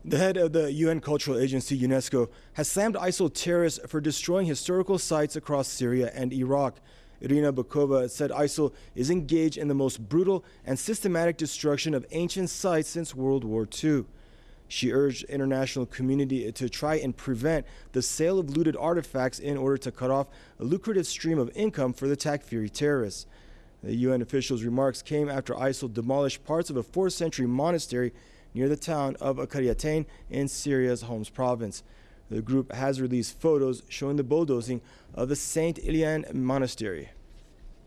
The head of the UN Cultural Agency, UNESCO, has slammed ISIL terrorists for destroying historical sites across Syria and Iraq. Irina Bokova said ISIL is engaged in the most brutal and systematic destruction of ancient sites since World War II. She urged the international community to try and prevent the sale of looted artifacts in order to cut off a lucrative stream of income for the Takfiri terrorists. The UN official's remarks came after ISIL demolished parts of a 4th century monastery near the town of Qariyatain in Syria's Homs province. The group has released photos showing the bulldozing of the Saint Ilian monastery.